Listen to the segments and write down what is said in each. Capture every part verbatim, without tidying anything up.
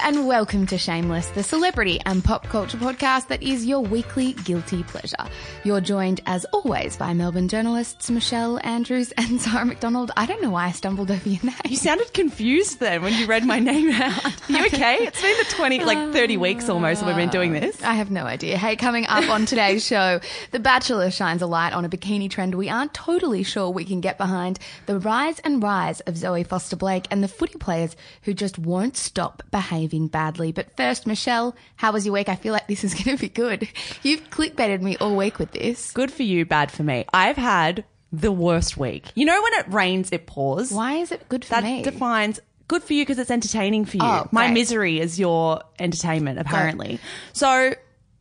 and welcome to Shameless, the celebrity and pop culture podcast that is your weekly guilty pleasure. You're joined, as always, by Melbourne journalists Michelle Andrews and Zara McDonald. I don't know why I stumbled over your name. You sounded confused then when you read my name out. Are you okay? It's been the twenty, like thirty weeks almost that we've been doing this. I have no idea. Hey, coming up on today's show, The Bachelor shines a light on a bikini trend we aren't totally sure we can get behind, the rise and rise of Zoe Foster-Blake, and the footy players who just won't stop behaving badly. But first, Michelle, how was your week? I feel like this is going to be good. You've clickbaited me all week with this. Good for you, bad for me. I've had the worst week. You know when it rains, it pours? Why is it good for that me? That defines... Good for you because it's entertaining for you. Oh, My great. misery is your entertainment, apparently. Great. So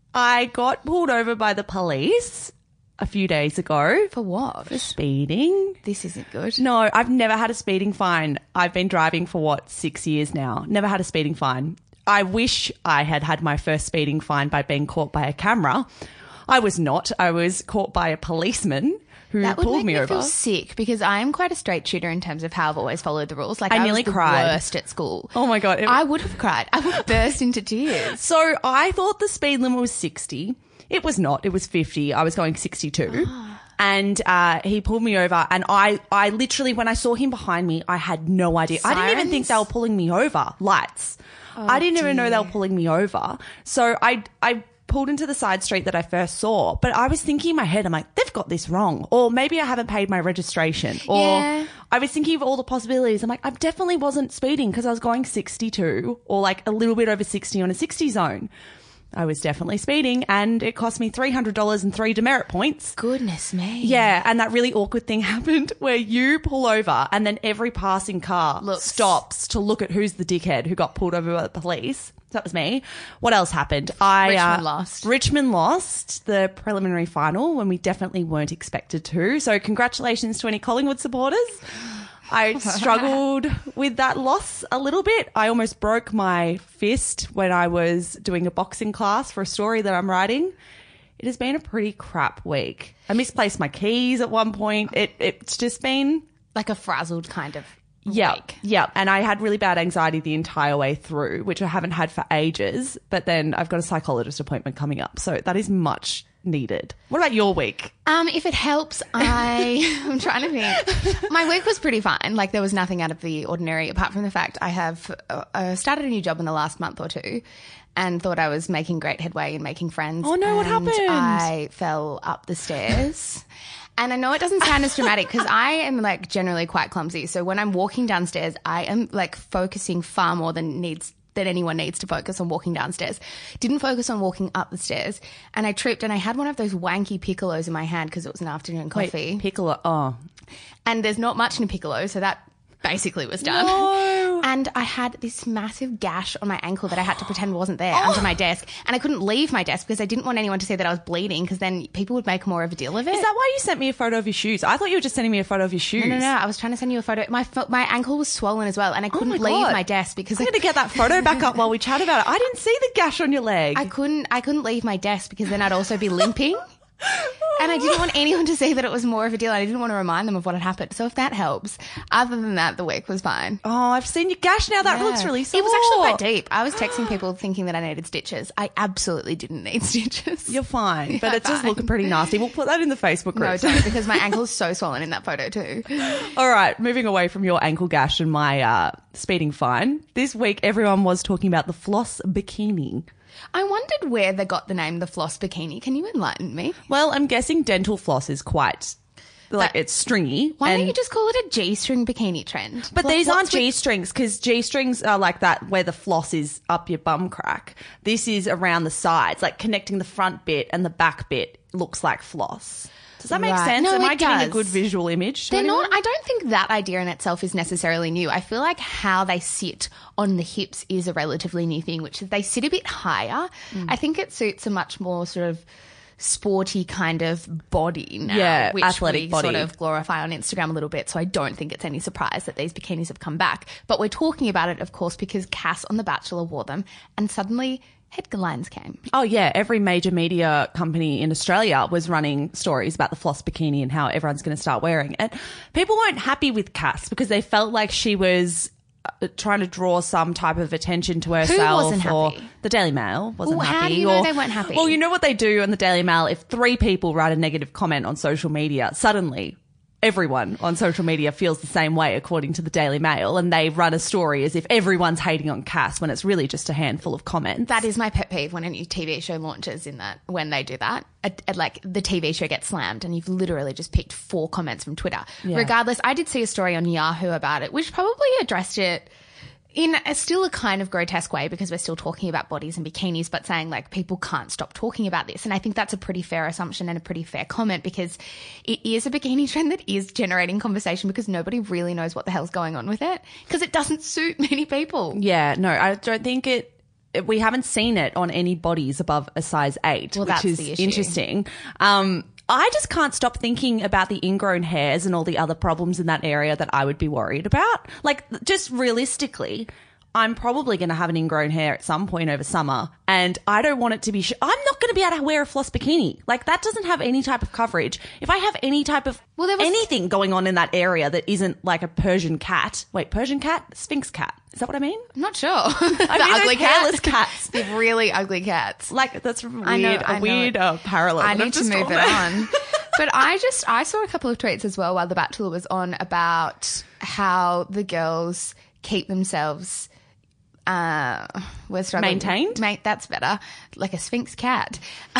I got pulled over by the police a few days ago. For what? For speeding. This isn't good. No, I've never had a speeding fine. I've been driving for, what, six years now. Never had a speeding fine. I wish I had had my first speeding fine by being caught by a camera. I was not. I was caught by a policeman who That would pulled make me, me over. feel sick because I am quite a straight shooter in terms of how I've always followed the rules. Like I I, nearly was the cried. worst at school. Oh my God. It- I would have cried. I would have burst into tears. So I thought the speed limit was sixty. It was not. It was fifty. I was going sixty-two. And uh, he pulled me over and I, I literally, when I saw him behind me, I had no idea. I didn't even think they were pulling me over. Lights. Oh, I didn't dear. even know they were pulling me over. So I, I pulled into the side street that I first saw. But I was thinking in my head, I'm like, they've got this wrong. Or maybe I haven't paid my registration. Or Yeah. I was thinking of all the possibilities. I'm like, I definitely wasn't speeding because I was going sixty-two or like a little bit over sixty on a sixty zone. I was definitely speeding and it cost me three hundred dollars and three demerit points. Goodness me. Yeah, and that really awkward thing happened where you pull over and then every passing car Looks. stops to look at who's the dickhead who got pulled over by the police. That was me. What else happened? I Richmond uh, lost. Richmond lost the preliminary final when we definitely weren't expected to. So congratulations to any Collingwood supporters. I struggled with that loss a little bit. I almost broke my fist when I was doing a boxing class for a story that I'm writing. It has been a pretty crap week. I misplaced my keys at one point. It, it's just been... Like a frazzled kind of Yeah, week. yeah. And I had really bad anxiety the entire way through, which I haven't had for ages. But then I've got a psychologist appointment coming up. So that is much needed. What about your week? Um, if it helps, I, I'm trying to think. My week was pretty fine. Like there was nothing out of the ordinary apart from the fact I have uh, uh, started a new job in the last month or two and thought I was making great headway and making friends. Oh, no, what and happened? I fell up the stairs. And I know it doesn't sound as dramatic because I am like generally quite clumsy. So when I'm walking downstairs, I am like focusing far more than needs that anyone needs to focus on walking downstairs. Didn't focus on walking up the stairs and I tripped and I had one of those wanky piccolos in my hand because it was an afternoon coffee. Wait, piccolo. Oh. And there's not much in a piccolo, so that basically was done. No. And I had this massive gash on my ankle that I had to pretend wasn't there Oh. under my desk. And I couldn't leave my desk because I didn't want anyone to see that I was bleeding because then people would make more of a deal of it. Is that why you sent me a photo of your shoes? I thought you were just sending me a photo of your shoes. No, no, no. I was trying to send you a photo. My fo- my ankle was swollen as well and I couldn't my leave God. my desk because I'm I, going to get that photo back up while we chat about it. I didn't see the gash on your leg. I couldn't I couldn't leave my desk because then I'd also be limping. And I didn't want anyone to see that it was more of a deal. I didn't want to remind them of what had happened. So if that helps, other than that, the week was fine. Oh, I've seen your gash now. That Yeah. looks really sore. It was actually quite deep. I was texting people thinking that I needed stitches. I absolutely didn't need stitches. You're fine, but Yeah, it does fine. look pretty nasty. We'll put that in the Facebook group. No, don't, because my ankle's so swollen in that photo too. All right, moving away from your ankle gash and my uh, speeding fine. This week, everyone was talking about the floss bikini. I wondered where they got the name the floss bikini. Can you enlighten me? Well, I'm guessing dental floss is quite, like, That- it's stringy. Why and- don't you just call it a G-string bikini trend? But What- these what's aren't with- G-strings because G-strings are like that where the floss is up your bum crack. This is around the sides, like connecting the front bit and the back bit looks like floss. Does that make Right. sense? No, Am it I giving a does. good visual image? to They're anyone? not, I don't think that idea in itself is necessarily new. I feel like how they sit on the hips is a relatively new thing, which is they sit a bit higher. Mm. I think it suits a much more sort of sporty kind of body now, Yeah, which athletic we body. sort of glorify on Instagram a little bit. So I don't think it's any surprise that these bikinis have come back. But we're talking about it, of course, because Cass on The Bachelor wore them and suddenly headlines came. Oh, yeah. Every major media company in Australia was running stories about the floss bikini and how everyone's going to start wearing it. People weren't happy with Cass because they felt like she was uh, trying to draw some type of attention to herself. wasn't or happy? The Daily Mail wasn't Well, happy. how do you know or, they weren't happy? Well, you know what they do in the Daily Mail? If three people write a negative comment on social media, suddenly everyone on social media feels the same way, according to the Daily Mail, and they run a story as if everyone's hating on Cass when it's really just a handful of comments. That is my pet peeve when a new T V show launches in that, when they do that. At, at like the T V show gets slammed and you've literally just picked four comments from Twitter. Yeah. Regardless, I did see a story on Yahoo about it, which probably addressed it in a, still a kind of grotesque way because we're still talking about bodies and bikinis, but saying like people can't stop talking about this. And I think that's a pretty fair assumption and a pretty fair comment because it is a bikini trend that is generating conversation because nobody really knows what the hell's going on with it because it doesn't suit many people. Yeah, no, I don't think it, it- we haven't seen it on any bodies above a size eight, Well, which that's is the issue. interesting. Um, I just can't stop thinking about the ingrown hairs and all the other problems in that area that I would be worried about. Like, just realistically, I'm probably going to have an ingrown hair at some point over summer, and I don't want it to be. Sh- I'm not going to be able to wear a floss bikini. Like, that doesn't have any type of coverage. If I have any type of Well, there was- anything going on in that area that isn't like a Persian cat, wait, Persian cat, Sphinx cat, is that what I mean? I'm not sure. I the mean, those ugly hairless cats. cats. The really ugly cats. Like, that's weird. I know, a I know. weird uh, parallel. I that I've need to just move it drawn. on. But I just, I saw a couple of tweets as well while The Bachelor was on about how the girls keep themselves uh, we're struggling. Maintained? Mate, that's better. Like a Sphinx cat.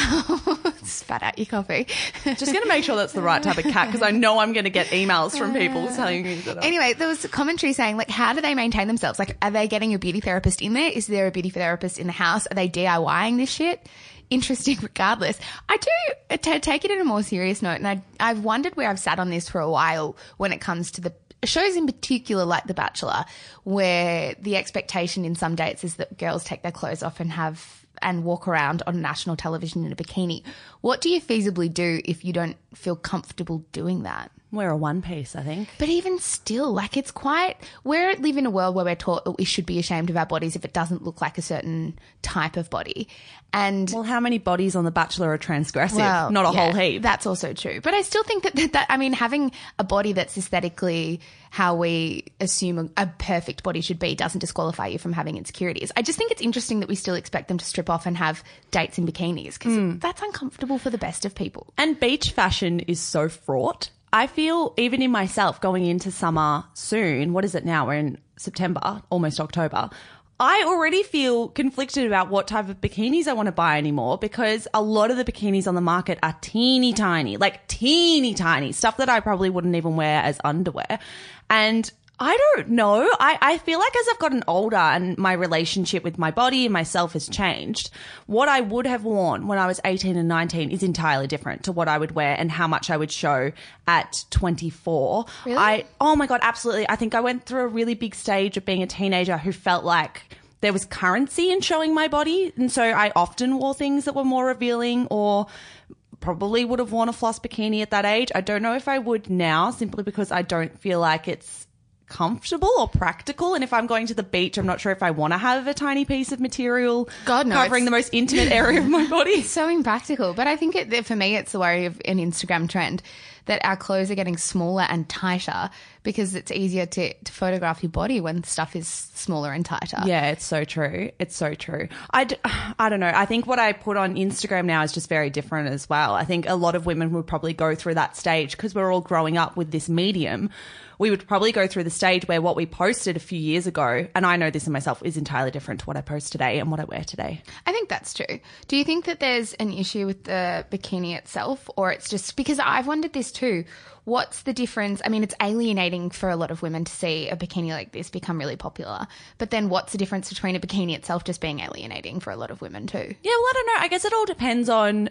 Spat out your coffee. Just going to make sure that's the right type of cat because I know I'm going to get emails from people telling me that. Anyway, there was a commentary saying, like, how do they maintain themselves? Like, are they getting a beauty therapist in there? Is there a beauty therapist in the house? Are they DIYing this shit? Interesting regardless. I do, to take it in a more serious note, and I, I've wondered where I've sat on this for a while when it comes to the shows in particular like The Bachelor, where the expectation in some dates is that girls take their clothes off and have and walk around on national television in a bikini. What do you feasibly do if you don't feel comfortable doing that? Wear a one piece, I think. But even still, like, it's quite, we live in a world where we're taught that we should be ashamed of our bodies if it doesn't look like a certain type of body. And Well, how many bodies on The Bachelor are transgressive? well, Not a yeah, whole heap. That's also true. But I still think that, that, that, I mean, having a body that's aesthetically how we assume a, a perfect body should be doesn't disqualify you from having insecurities. I just think it's interesting that we still expect them to strip off and have dates in bikinis because Hmm. that's uncomfortable for the best of people. And beach fashion is so fraught. I feel even in myself going into summer soon, what is it now? We're in September, almost October. I already feel conflicted about what type of bikinis I want to buy anymore because a lot of the bikinis on the market are teeny tiny, like teeny tiny, stuff that I probably wouldn't even wear as underwear. And I don't know. I, I feel like as I've gotten older and my relationship with my body and myself has changed, what I would have worn when I was eighteen and nineteen is entirely different to what I would wear and how much I would show at twenty-four. Really? I, oh my God, absolutely. I think I went through a really big stage of being a teenager who felt like there was currency in showing my body. And so I often wore things that were more revealing or probably would have worn a floss bikini at that age. I don't know if I would now simply because I don't feel like it's comfortable or practical, and if I'm going to the beach, I'm not sure if I want to have a tiny piece of material God, no, covering it's- the most intimate area of my body. So impractical. But I think it, for me, it's the worry of an Instagram trend that our clothes are getting smaller and tighter because it's easier to, to photograph your body when stuff is smaller and tighter. Yeah, it's so true. It's so true. I, d- I don't know. I think what I put on Instagram now is just very different as well. I think a lot of women would probably go through that stage because we're all growing up with this medium. We would probably go through the stage where what we posted a few years ago, and I know this in myself, is entirely different to what I post today and what I wear today. I think that's true. Do you think that there's an issue with the bikini itself, or it's just because I've wondered this too? What's the difference? I mean, it's alienating for a lot of women to see a bikini like this become really popular. But then what's the difference between a bikini itself just being alienating for a lot of women too? Yeah, well, I don't know. I guess it all depends on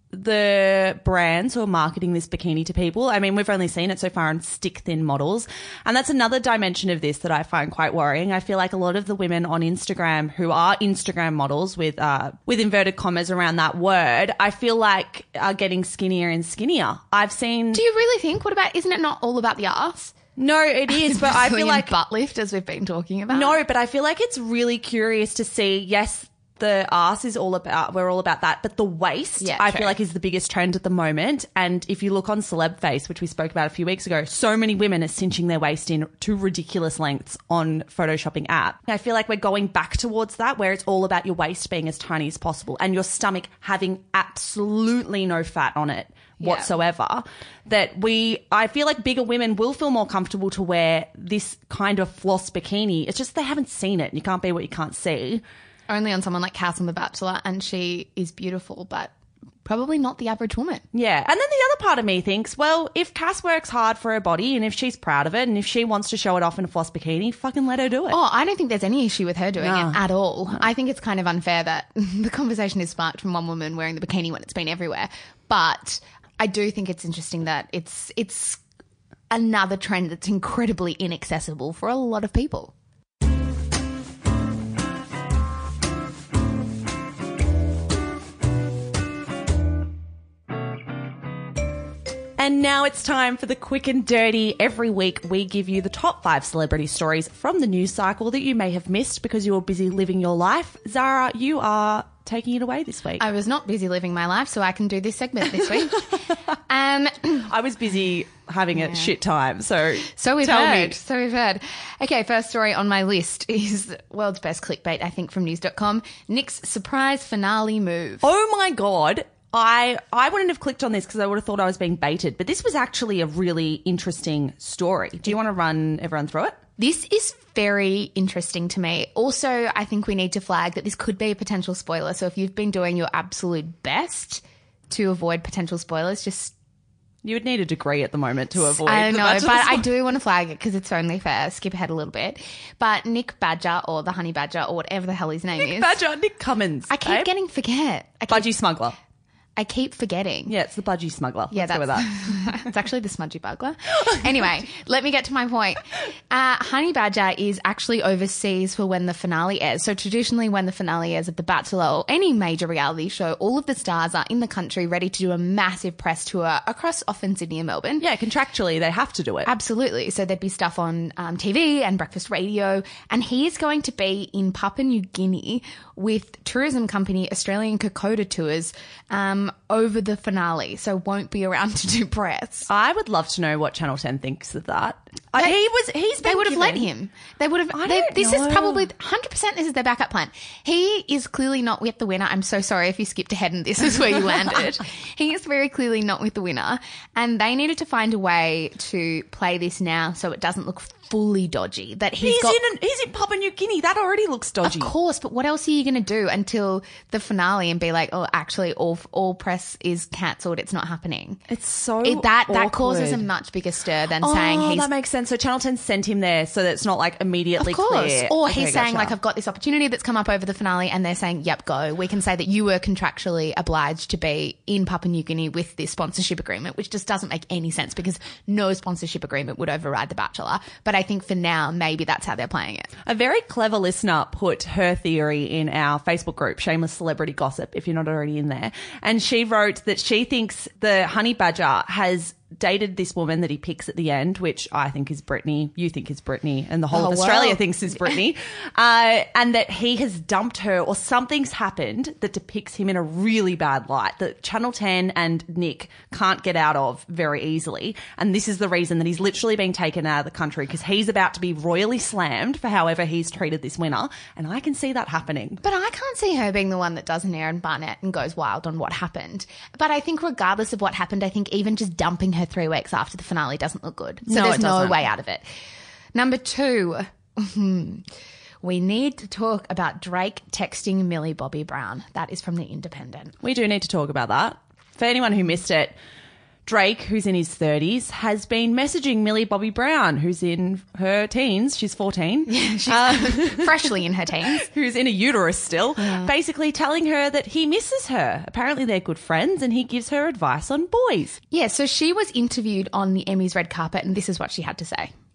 the brands who are marketing this bikini to people. I mean, we've only seen it so far on stick thin models. And that's another dimension of this that I find quite worrying. I feel like a lot of the women on Instagram who are Instagram models with, uh, with inverted commas around that word, I feel like are getting skinnier and skinnier. I've seen. Do you really think? What about, isn't it not all about the arse? No, it is, but I feel Brazilian like butt lift, as we've been talking about. No, but I feel like it's really curious to see, yes, The arse is all about, we're all about that. But the waist, Yeah, I true. feel like is the biggest trend at the moment. And if you look on Celeb Face, which we spoke about a few weeks ago, so many women are cinching their waist in to ridiculous lengths on photoshopping app. I feel like we're going back towards that where it's all about your waist being as tiny as possible and your stomach having absolutely no fat on it whatsoever. That we, I feel like bigger women will feel more comfortable to wear this kind of floss bikini. It's just they haven't seen it. You can't be what you can't see. Only on someone like Cass on The Bachelor, and she is beautiful, but probably not the average woman. Yeah. And then the other part of me thinks, well, if Cass works hard for her body and if she's proud of it and if she wants to show it off in a floss bikini, fucking let her do it. Oh, I don't think there's any issue with her doing No. it at all. I think it's kind of unfair that the conversation is sparked from one woman wearing the bikini when it's been everywhere. But I do think it's interesting that it's it's another trend that's incredibly inaccessible for a lot of people. And now it's time for the quick and dirty. Every week we give you the top five celebrity stories from the news cycle that you may have missed because you were busy living your life. Zara, you are taking it away this week. I was not busy living my life, so I can do this segment this week. um, I was busy having a shit time, so So we've tell heard. me. So we've heard. Okay, first story on my list is world's best clickbait, I think, from news dot com. Nick's surprise finale move. Oh my God. I I wouldn't have clicked on this because I would have thought I was being baited, but this was actually a really interesting story. Do you want to run everyone through it? This is very interesting to me. Also, I think we need to flag that this could be a potential spoiler. So if you've been doing your absolute best to avoid potential spoilers, just You would need a degree at the moment to avoid. I the know, Bachelor but I spoil- do want to flag it because it's only fair. Skip ahead a little bit. But Nick Badger, or the Honey Badger, or whatever the hell his name is. Badger, Nick Cummins. I keep babe. getting forget. I keep, Budgie Smuggler. I keep forgetting. Yeah, it's the Budgie Smuggler. Yeah, Let's go with that's, that. it's actually the smudgy bugler. Anyway, let me get to my point. Uh, Honey Badger is actually overseas for when the finale airs. So traditionally when the finale airs of The Bachelor or any major reality show, all of the stars are in the country ready to do a massive press tour across often Sydney and Melbourne. Yeah, contractually they have to do it. Absolutely. So there'd be stuff on um, T V and breakfast radio. And he is going to be in Papua New Guinea with tourism company Australian Kokoda Tours um, over the finale. So won't be around to do press. I would love to know what Channel ten thinks of that. I, They- he was. He's. They been would have let given- him. They would have. I They, don't this know. is probably one hundred percent. This is their backup plan. He is clearly not with the winner. I'm so sorry if you skipped ahead and this is where you landed. He is very clearly not with the winner, and they needed to find a way to play this now so it doesn't look fully dodgy. That he's He's got. in. An, he's in Papua New Guinea. That already looks dodgy. Of course, but what else are you going to do until the finale and be like, oh, actually, all all press is cancelled. It's not happening. It's so It, that that awkward. causes a much bigger stir than Oh, saying he's that makes sense. So Channel ten sent him there so that it's not like immediately Of course. clear. Or Okay, he's saying, gotcha. like, I've got this opportunity that's come up over the finale, and they're saying, yep, go. We can say that you were contractually obliged to be in Papua New Guinea with this sponsorship agreement, which just doesn't make any sense because no sponsorship agreement would override The Bachelor. But I think for now, maybe that's how they're playing it. A very clever listener put her theory in our Facebook group, Shameless Celebrity Gossip, if you're not already in there. And she wrote that she thinks the Honey Badger has dated this woman that he picks at the end, which I think is Brittany, you think is Brittany, and the whole Oh, of Australia well. thinks is Brittany, uh, and that he has dumped her or something's happened that depicts him in a really bad light that Channel ten and Nick can't get out of very easily. And this is the reason that he's literally being taken out of the country because he's about to be royally slammed for however he's treated this winner. And I can see that happening. But I can't see her being the one that does an Aaron Barnett and goes wild on what happened. But I think regardless of what happened, I think even just dumping her three weeks after the finale doesn't look good. So No, there's it no doesn't. way out of it. Number two, we need to talk about Drake texting Millie Bobby Brown. That is from The Independent. We do need to talk about that. For anyone who missed it, Drake, who's in his thirties, has been messaging Millie Bobby Brown, who's in her teens. She's fourteen. She's Uh, freshly in her teens. who's in a uterus still, basically telling her that he misses her. Apparently they're good friends and he gives her advice on boys. Yeah, so she was interviewed on the Emmys red carpet, and this is what she had to say.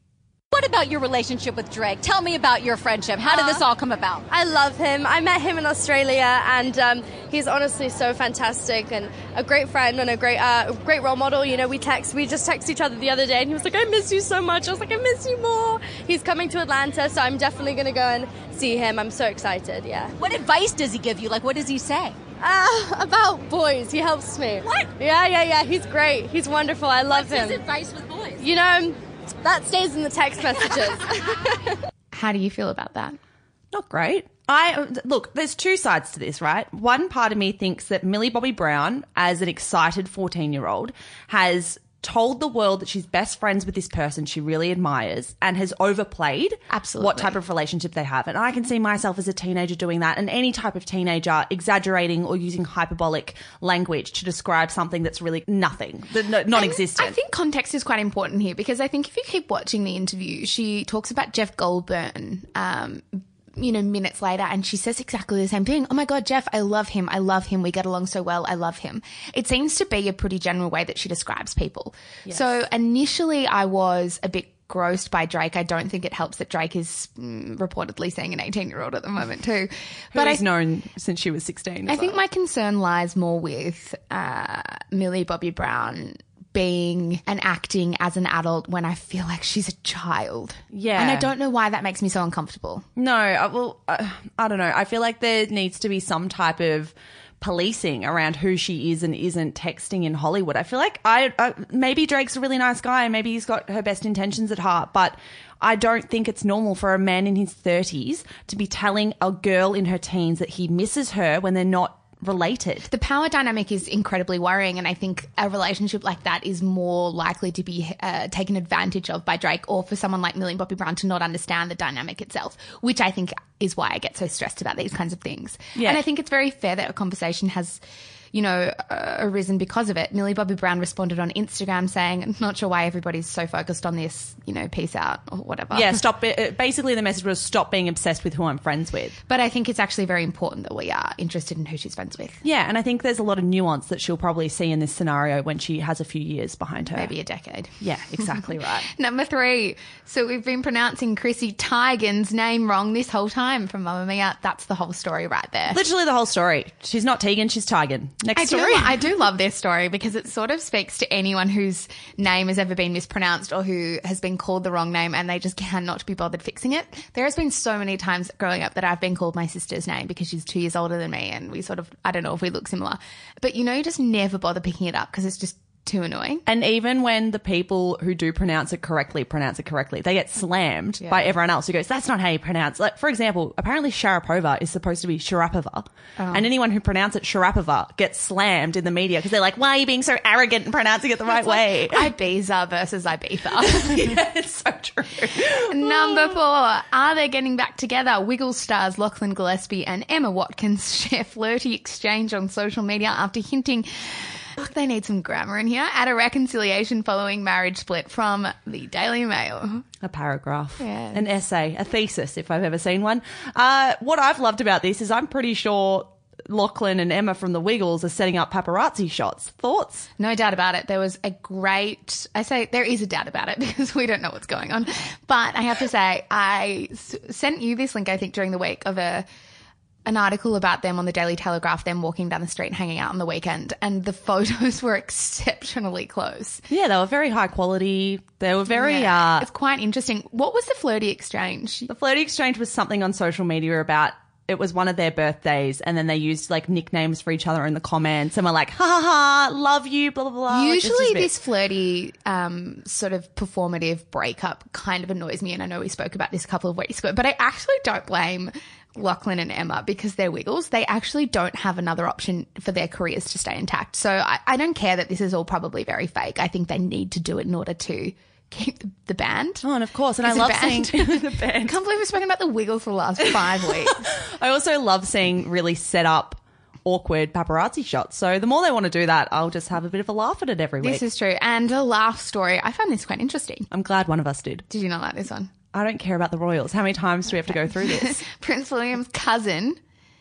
What about your relationship with Drake? Tell me about your friendship. How did this all come about? I love him. I met him in Australia, and um, he's honestly so fantastic and a great friend and a great uh, great role model. You know, we text, we just texted each other the other day, and he was like, I miss you so much. I was like, I miss you more. He's coming to Atlanta, so I'm definitely going to go and see him. I'm so excited, yeah. What advice does he give you? Like, what does he say? Uh, about boys. He helps me. What? Yeah, yeah, yeah. He's great. He's wonderful. I love What's him. his advice with boys? You know, that stays in the text messages. How do you feel about that? Not great. I look, there's two sides to this, right? One part of me thinks that Millie Bobby Brown, as an excited fourteen-year-old, has told the world that she's best friends with this person she really admires and has overplayed Absolutely. what type of relationship they have. And I can see myself as a teenager doing that, and any type of teenager exaggerating or using hyperbolic language to describe something that's really nothing, that non-existent. I think context is quite important here, because I think if you keep watching the interview, she talks about Jeff Goldburn, um, you know, minutes later, and she says exactly the same thing. Oh my God, Jeff, I love him. I love him. We get along so well. I love him. It seems to be a pretty general way that she describes people. Yes. So initially I was a bit grossed by Drake. I don't think it helps that Drake is mm, reportedly seeing an eighteen-year-old at the moment too. But he's known since she was sixteen. I well. think my concern lies more with uh, Millie Bobby Brown being and acting as an adult when I feel like she's a child. Yeah. And I don't know why that makes me so uncomfortable. No, I, well, uh, I don't know. I feel like there needs to be some type of policing around who she is and isn't texting in Hollywood. I feel like I, I maybe Drake's a really nice guy and maybe he's got her best intentions at heart, but I don't think it's normal for a man in his thirties to be telling a girl in her teens that he misses her when they're not related. The power dynamic is incredibly worrying, and I think a relationship like that is more likely to be uh, taken advantage of by Drake, or for someone like Millie Bobby Brown to not understand the dynamic itself, which I think is why I get so stressed about these kinds of things. Yeah. And I think it's very fair that a conversation has, you know, uh, arisen because of it. Millie Bobby Brown responded on Instagram saying, I'm not sure why everybody's so focused on this, you know, peace out or whatever. Yeah, stop. Basically, the message was stop being obsessed with who I'm friends with. But I think it's actually very important that we are interested in who she's friends with. Yeah, and I think there's a lot of nuance that she'll probably see in this scenario when she has a few years behind her. Maybe a decade. Yeah, exactly right. Number three. So we've been pronouncing Chrissy Teigen's name wrong this whole time from Mamma Mia. That's the whole story right there. Literally the whole story. She's not Teigen, she's Teigen. Next I story. Do, I do love this story because it sort of speaks to anyone whose name has ever been mispronounced or who has been called the wrong name and they just cannot be bothered fixing it. There has been so many times growing up that I've been called my sister's name because she's two years older than me and we sort of, I don't know if we look similar. But, you know, you just never bother picking it up because it's just too annoying. And even when the people who do pronounce it correctly pronounce it correctly, they get slammed yeah. by everyone else who goes, that's not how you pronounce it. Like, for example, apparently Sharapova is supposed to be Sharapova. Oh. And anyone who pronounces it Sharapova gets slammed in the media because they're like, why are you being so arrogant and pronouncing it the right way? Like Ibiza versus Ibiza. Yeah, it's so true. Number four, are they getting back together? Wiggles stars Lachlan Gillespie and Emma Watkins share flirty exchange on social media after hinting Look, they need some grammar in here. At a reconciliation following marriage split from the Daily Mail. A paragraph, yeah. An essay, a thesis, if I've ever seen one. Uh, what I've loved about this is I'm pretty sure Lachlan and Emma from the Wiggles are setting up paparazzi shots. Thoughts? No doubt about it. There was a great, I say there is a doubt about it because we don't know what's going on. But I have to say, I s- sent you this link, I think, during the week of a an article about them on the Daily Telegraph, them walking down the street and hanging out on the weekend, and the photos were exceptionally close. Yeah, they were very high quality. They were very... Yeah, uh, it's quite interesting. What was the flirty exchange? The flirty exchange was something on social media about... It was one of their birthdays, and then they used like nicknames for each other in the comments, and were like, "Ha ha ha, love you," blah blah blah. Usually, this flirty, um, sort of performative breakup kind of annoys me, and I know we spoke about this a couple of weeks ago, but I actually don't blame Lachlan and Emma because they're Wiggles. They actually don't have another option for their careers to stay intact. So I, I don't care that this is all probably very fake. I think they need to do it in order to keep the, the band. Oh, and of course. And I love seeing the band. I can't believe we've spoken about the Wiggles for the last five weeks. I also love seeing really set up awkward paparazzi shots. So the more they want to do that, I'll just have a bit of a laugh at it every week. This is true. And a laugh story. I found this quite interesting. I'm glad one of us did. Did you not like this one? I don't care about the royals. How many times do we have to go through this? Prince William's cousin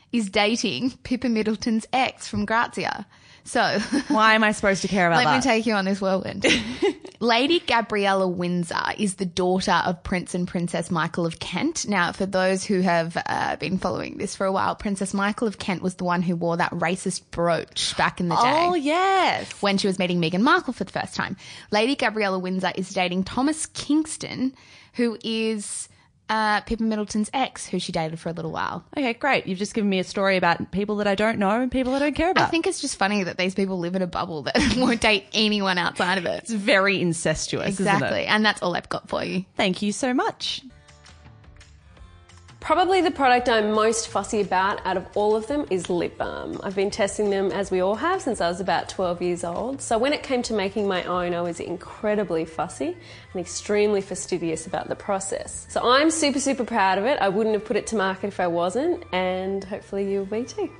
is dating Pippa Middleton's ex from Grazia. So why am I supposed to care about let that? Let me take you on this whirlwind. Lady Gabriella Windsor is the daughter of Prince and Princess Michael of Kent. Now, for those who have uh, been following this for a while, Princess Michael of Kent was the one who wore that racist brooch back in the day. Oh, yes. When she was meeting Meghan Markle for the first time. Lady Gabriella Windsor is dating Thomas Kingston, who is uh, Pippa Middleton's ex, who she dated for a little while. Okay, great. You've just given me a story about people that I don't know and people I don't care about. I think it's just funny that these people live in a bubble that won't date anyone outside of it. It's very incestuous, exactly. isn't it? And that's all I've got for you. Thank you so much. Probably the product I'm most fussy about out of all of them is lip balm. I've been testing them, as we all have, since I was about twelve years old. So when it came to making my own, I was incredibly fussy and extremely fastidious about the process. So I'm super, super proud of it. I wouldn't have put it to market if I wasn't, and hopefully you'll be too.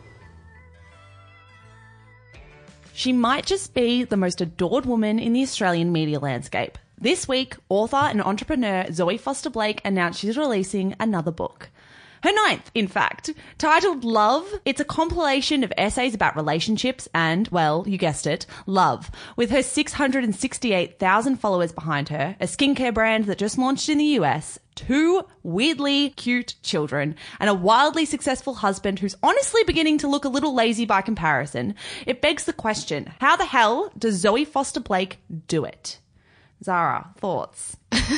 She might just be the most adored woman in the Australian media landscape. This week, author and entrepreneur Zoe Foster-Blake announced she's releasing another book. Her ninth, in fact, titled Love. It's a compilation of essays about relationships and, well, you guessed it, love. With her six hundred sixty-eight thousand followers behind her, a skincare brand that just launched in the U S, two weirdly cute children, and a wildly successful husband who's honestly beginning to look a little lazy by comparison, it begs the question, how the hell does Zoe Foster-Blake do it? Zara, thoughts?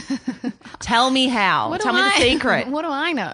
Tell me how. What Tell me I, the secret. What do I know?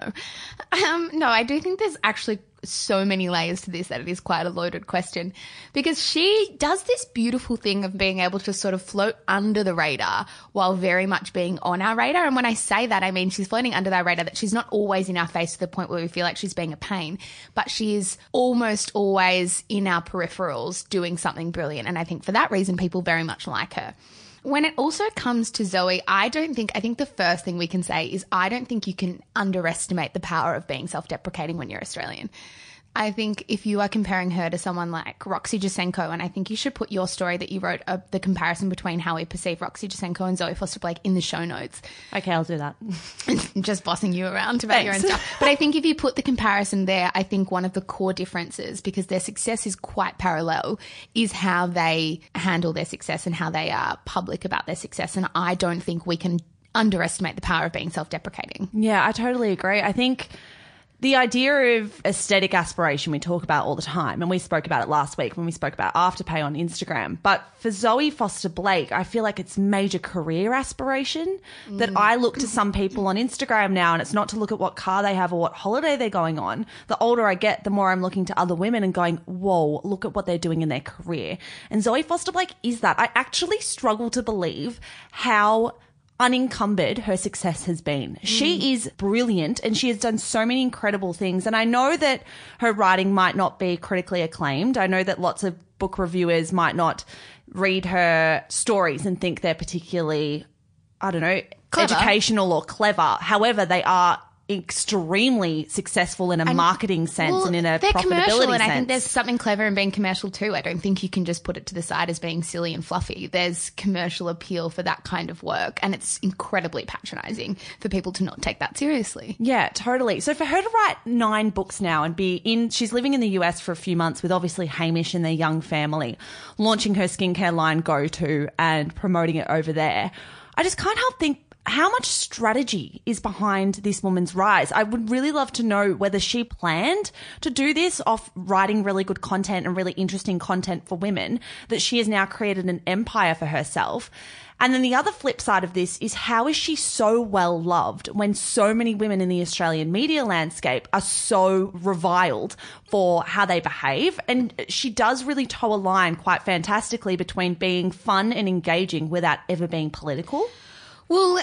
Um, no, I do think there's actually so many layers to this that it is quite a loaded question, because she does this beautiful thing of being able to sort of float under the radar while very much being on our radar. And when I say that, I mean she's floating under our radar, that she's not always in our face to the point where we feel like she's being a pain, but she is almost always in our peripherals doing something brilliant. And I think for that reason, people very much like her. When it also comes to Zoe, I don't think, I think the first thing we can say is I don't think you can underestimate the power of being self-deprecating when you're Australian. I think if you are comparing her to someone like Roxy Jacenko, and I think you should put your story that you wrote, uh, the comparison between how we perceive Roxy Jacenko and Zoe Foster-Blake in the show notes. Okay, I'll do that. Just bossing you around about Thanks. your own stuff. But I think if you put the comparison there, I think one of the core differences, because their success is quite parallel, is how they handle their success and how they are public about their success. And I don't think we can underestimate the power of being self-deprecating. Yeah, I totally agree. I think the idea of aesthetic aspiration we talk about all the time, and we spoke about it last week when we spoke about Afterpay on Instagram. But for Zoe Foster-Blake, I feel like it's major career aspiration, mm. that I look to some people on Instagram now, and it's not to look at what car they have or what holiday they're going on. The older I get, the more I'm looking to other women and going, whoa, look at what they're doing in their career. And Zoe Foster-Blake is that. I actually struggle to believe how unencumbered her success has been. Mm. She is brilliant and she has done so many incredible things. And I know that her writing might not be critically acclaimed. I know that lots of book reviewers might not read her stories and think they're particularly, I don't know, clever, educational or clever. However, they are extremely successful in a and, marketing sense well, and in a they're profitability commercial, and sense. I think there's something clever in being commercial too. I don't think you can just put it to the side as being silly and fluffy. There's commercial appeal for that kind of work, and it's incredibly patronising for people to not take that seriously. Yeah, totally. So for her to write nine books now and be in, she's living in the U S for a few months with obviously Hamish and their young family, launching her skincare line Go To and promoting it over there. I just can't help think, how much strategy is behind this woman's rise? I would really love to know whether she planned to do this off writing really good content and really interesting content for women, that she has now created an empire for herself. And then the other flip side of this is, how is she so well loved when so many women in the Australian media landscape are so reviled for how they behave? And she does really toe a line quite fantastically between being fun and engaging without ever being political. Well,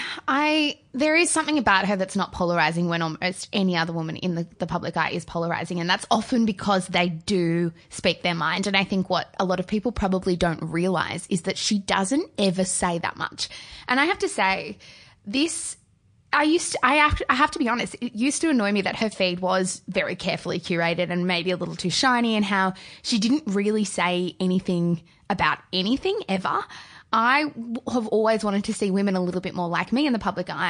I there is something about her that's not polarizing when almost any other woman in the, the public eye is polarizing, and that's often because they do speak their mind. And I think what a lot of people probably don't realize is that she doesn't ever say that much. And I have to say, this I used to, I have to, I have to be honest, it used to annoy me that her feed was very carefully curated and maybe a little too shiny, and how she didn't really say anything about anything ever. I have always wanted to see women a little bit more like me in the public eye,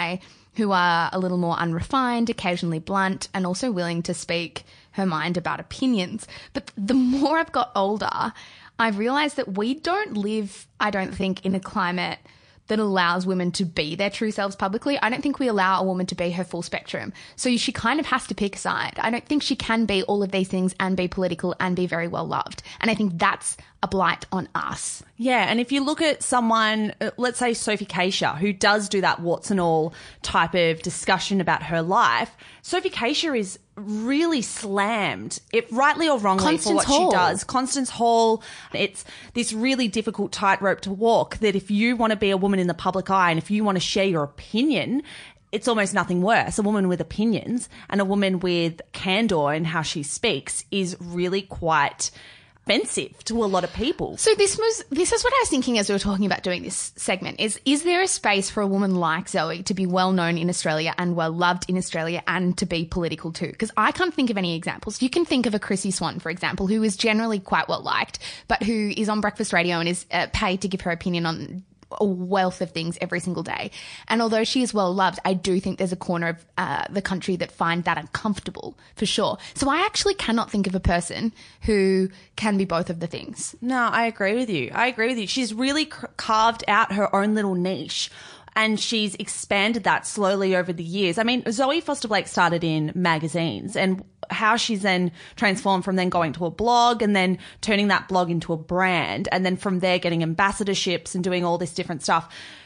who are a little more unrefined, occasionally blunt, and also willing to speak her mind about opinions. But the more I've got older, I've realised that we don't live, I don't think, in a climate that allows women to be their true selves publicly. I don't think we allow a woman to be her full spectrum. So she kind of has to pick a side. I don't think she can be all of these things and be political and be very well loved. And I think that's a blight on us. Yeah, and if you look at someone, uh, let's say Sophie Keisha, who does do that warts and all type of discussion about her life, Sophie Keisha is really slammed, if rightly or wrongly, Constance for what Hall. she does. Constance Hall, it's this really difficult tightrope to walk, that if you want to be a woman in the public eye and if you want to share your opinion, it's almost nothing worse. A woman with opinions and a woman with candor in how she speaks is really quite offensive to a lot of people. So this was this is what I was thinking as we were talking about doing this segment is is there a space for a woman like Zoe to be well known in Australia and well loved in Australia and to be political too? Because I can't think of any examples. You can think of a Chrissy Swan, for example, who is generally quite well liked, but who is on breakfast radio and is uh, paid to give her opinion on a wealth of things every single day. And although she is well loved, I do think there's a corner of uh, the country that find that uncomfortable, for sure. So I actually cannot think of a person who can be both of the things. No, I agree with you. I agree with you. She's really c- carved out her own little niche. And she's expanded that slowly over the years. I mean, Zoe Foster-Blake started in magazines, and how she's then transformed from then going to a blog and then turning that blog into a brand, and then from there getting ambassadorships and doing all this different stuff.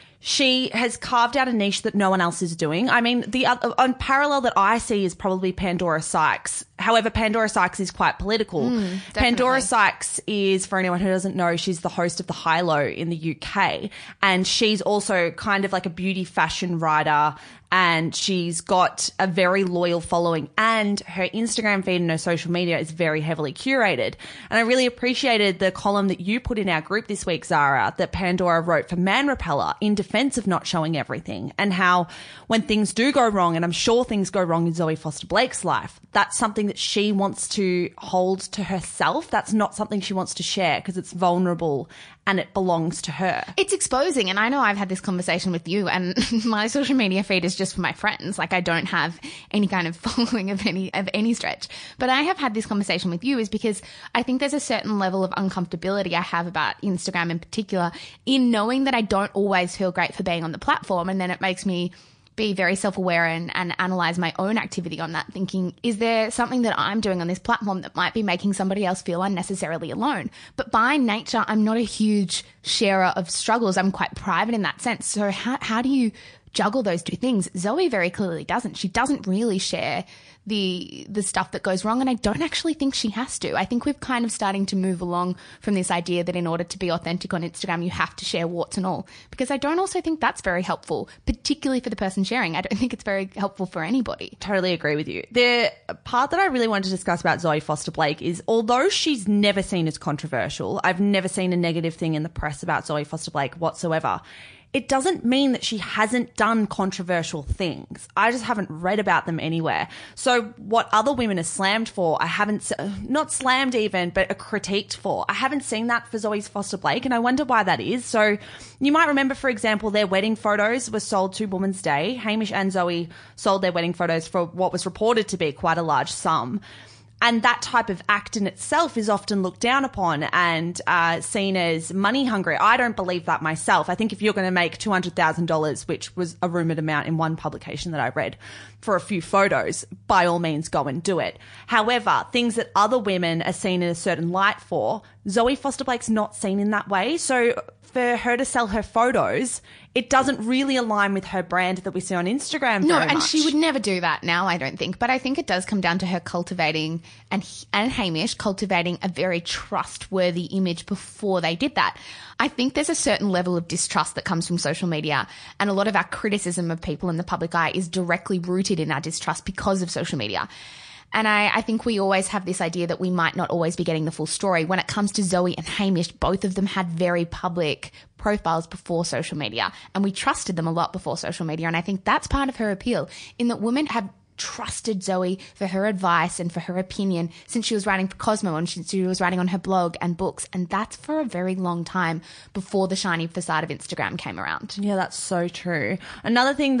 She has carved out a niche that no one else is doing. I mean, the other, on parallel that I see is probably Pandora Sykes. However, Pandora Sykes is quite political. Mm, Pandora Sykes is, for anyone who doesn't know, she's the host of The High Low in the U K. And she's also kind of like a beauty fashion writer. And she's got a very loyal following. And her Instagram feed and her social media is very heavily curated. And I really appreciated the column that you put in our group this week, Zara, that Pandora wrote for Man Repeller in defense of not showing everything. And how when things do go wrong, and I'm sure things go wrong in Zoe Foster-Blake's life, that's something that she wants to hold to herself. That's not something she wants to share because it's vulnerable and it belongs to her. It's exposing, and I know I've had this conversation with you, and my social media feed is just for my friends. Like, I don't have any kind of following of any of any stretch. But I have had this conversation with you is because I think there's a certain level of uncomfortability I have about Instagram in particular, in knowing that I don't always feel great for being on the platform, and then it makes me be very self-aware and, and analyze my own activity on that, thinking, is there something that I'm doing on this platform that might be making somebody else feel unnecessarily alone? But by nature, I'm not a huge sharer of struggles. I'm quite private in that sense. So how, how do you juggle those two things? Zoe very clearly doesn't. She doesn't really share the the stuff that goes wrong, and I don't actually think she has to. I think we're kind of starting to move along from this idea that in order to be authentic on Instagram, you have to share warts and all, because I don't also think that's very helpful, particularly for the person sharing. I don't think it's very helpful for anybody. Totally agree with you. The part that I really wanted to discuss about Zoe Foster-Blake is, although she's never seen as controversial, I've never seen a negative thing in the press about Zoe Foster-Blake whatsoever, it doesn't mean that she hasn't done controversial things. I just haven't read about them anywhere. So what other women are slammed for, I haven't, not slammed even, but are critiqued for. I haven't seen that for Zoe Foster-Blake, and I wonder why that is. So you might remember, for example, their wedding photos were sold to Women's Day. Hamish and Zoe sold their wedding photos for what was reported to be quite a large sum. And that type of act in itself is often looked down upon and uh, seen as money hungry. I don't believe that myself. I think if you're going to make two hundred thousand dollars, which was a rumoured amount in one publication that I read, for a few photos, by all means go and do it. However, things that other women are seen in a certain light for, Zoe Foster-Blake's not seen in that way. So for her to sell her photos, it doesn't really align with her brand that we see on Instagram No, very and much. she would never do that now, I don't think. But I think it does come down to her cultivating, and and Hamish cultivating a very trustworthy image before they did that. I think there's a certain level of distrust that comes from social media, and a lot of our criticism of people in the public eye is directly rooted in our distrust because of social media. And I, I think we always have this idea that we might not always be getting the full story. When it comes to Zoe and Hamish, both of them had very public profiles before social media, and we trusted them a lot before social media. And I think that's part of her appeal, in that women have trusted Zoe for her advice and for her opinion since she was writing for Cosmo and since she was writing on her blog and books. And that's for a very long time before the shiny facade of Instagram came around. Yeah, that's so true. Another thing that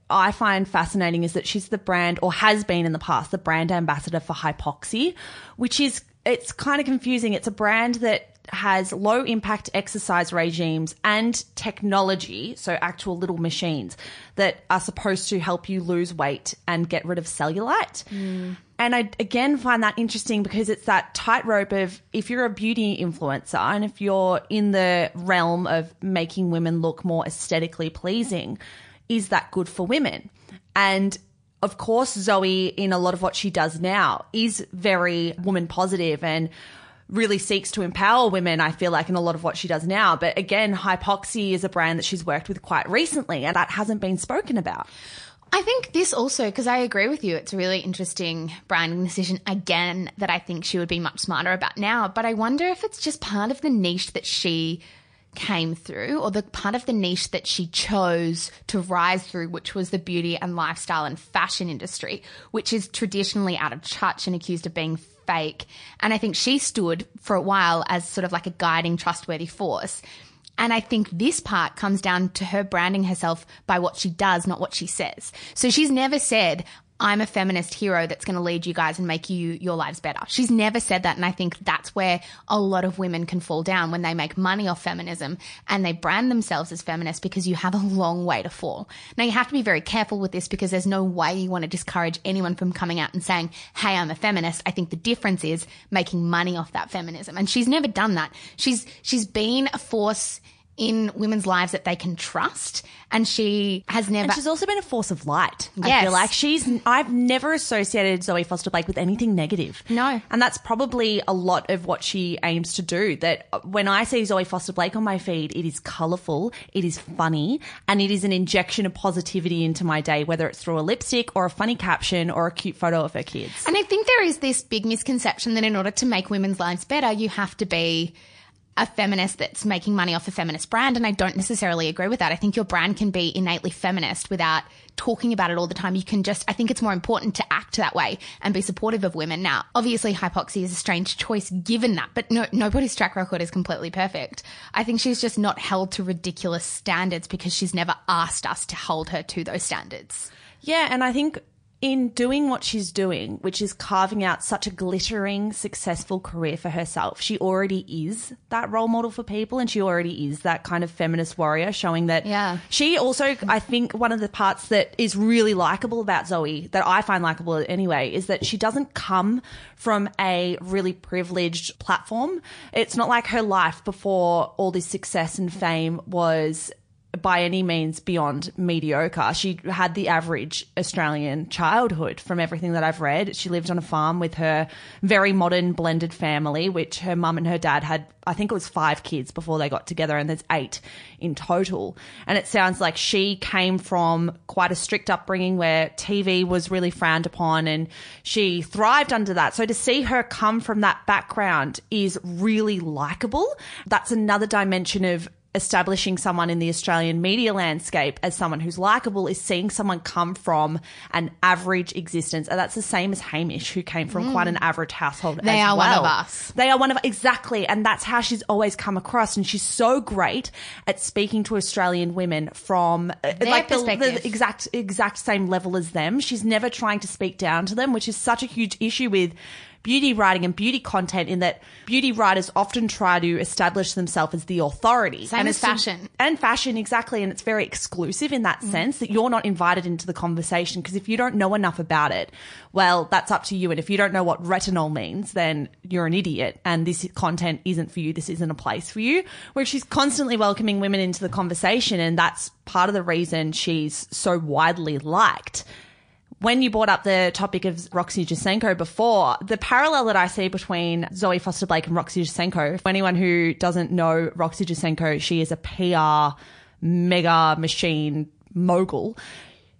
I find fascinating is that she's the brand, or has been in the past, the brand ambassador for Hypoxia, which is, it's kind of confusing. It's a brand that has low impact exercise regimes and technology, so actual little machines that are supposed to help you lose weight and get rid of cellulite. Mm. And I, again, find that interesting because it's that tightrope of, if you're a beauty influencer and if you're in the realm of making women look more aesthetically pleasing, is that good for women? And of course, Zoe, in a lot of what she does now, is very woman positive and really seeks to empower women, I feel like, in a lot of what she does now. But again, Hypoxia is a brand that she's worked with quite recently, and that hasn't been spoken about. I think this also, because I agree with you, it's a really interesting branding decision, again, that I think she would be much smarter about now. But I wonder if it's just part of the niche that she came through, or the part of the niche that she chose to rise through, which was the beauty and lifestyle and fashion industry, which is traditionally out of touch and accused of being fake. And I think she stood for a while as sort of like a guiding, trustworthy force. And I think this part comes down to her branding herself by what she does, not what she says. So she's never said, I'm a feminist hero that's going to lead you guys and make you your lives better. She's never said that. And I think that's where a lot of women can fall down when they make money off feminism and they brand themselves as feminists, because you have a long way to fall. Now, you have to be very careful with this, because there's no way you want to discourage anyone from coming out and saying, hey, I'm a feminist. I think the difference is making money off that feminism. And she's never done that. She's, she's been a force in women's lives that they can trust, and she has never. And she's also been a force of light. Yes. I feel like she's. I've never associated Zoe Foster-Blake with anything negative. No, and that's probably a lot of what she aims to do. That when I see Zoe Foster-Blake on my feed, it is colourful, it is funny, and it is an injection of positivity into my day, whether it's through a lipstick or a funny caption or a cute photo of her kids. And I think there is this big misconception that in order to make women's lives better, you have to be a feminist that's making money off a feminist brand. And I don't necessarily agree with that. I think your brand can be innately feminist without talking about it all the time. You can just, I think it's more important to act that way and be supportive of women. Now, obviously Hypoxia is a strange choice given that, but no, nobody's track record is completely perfect. I think she's just not held to ridiculous standards because she's never asked us to hold her to those standards. Yeah. And I think in doing what she's doing, which is carving out such a glittering, successful career for herself, she already is that role model for people, and she already is that kind of feminist warrior, showing that yeah. she also, I think one of the parts that is really likable about Zoe, that I find likable anyway, is that she doesn't come from a really privileged platform. It's not like her life before all this success and fame was by any means beyond mediocre. She had the average Australian childhood from everything that I've read. She lived on a farm with her very modern blended family, which her mum and her dad had, I think it was five kids before they got together, and there's eight in total. And it sounds like she came from quite a strict upbringing where T V was really frowned upon, and she thrived under that. So to see her come from that background is really likable. That's another dimension of establishing someone in the Australian media landscape as someone who's likable, is seeing someone come from an average existence. And that's the same as Hamish, who came from mm. quite an average household they as are well. one of us. They are one of exactly. And that's how she's always come across. And she's so great at speaking to Australian women from uh, like the, the exact, exact same level as them. She's never trying to speak down to them, which is such a huge issue with beauty writing and beauty content, in that beauty writers often try to establish themselves as the authority. Same and as fashion. And fashion, exactly. And it's very exclusive in that mm. sense, that you're not invited into the conversation, because if you don't know enough about it, well, that's up to you. And if you don't know what retinol means, then you're an idiot and this content isn't for you. This isn't a place for you. Where she's constantly welcoming women into the conversation, and that's part of the reason she's so widely liked. When you brought up the topic of Roxy Jacenko before, the parallel that I see between Zoe Foster-Blake and Roxy Jacenko, for anyone who doesn't know Roxy Jacenko, she is a P R mega machine mogul.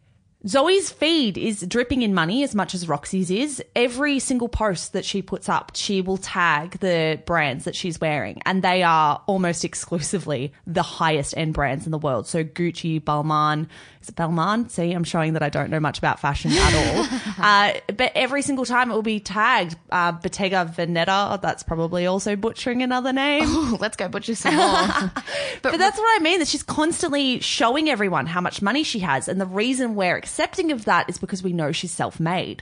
Zoe's feed is dripping in money as much as Roxy's is. Every single post that she puts up, she will tag the brands that she's wearing, and they are almost exclusively the highest end brands in the world. So Gucci, Balmain, is it Balmain? See, I'm showing that I don't know much about fashion at all. uh, but every single time it will be tagged uh, Bottega Veneta. That's probably also butchering another name. Oh, let's go butcher some more. but, but that's what I mean, that she's constantly showing everyone how much money she has, and the reason we're accepting of that is because we know she's self-made.